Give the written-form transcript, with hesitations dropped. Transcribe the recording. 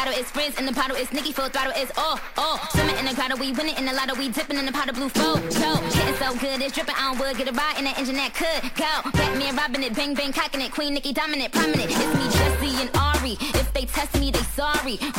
bottle, it's Frizz in the bottle, it's Nicki full throttle, it's all. Swimming in the grotto, we winning in the lotto, we dipping in the pot of blue flow. Getting so good, it's dripping on wood, get a ride in that engine that could go. Batman robbing it, bang bang cocking it, Queen Nicki dominant, prominent. It's me, Jesse and Ari. If they test me, they sorry.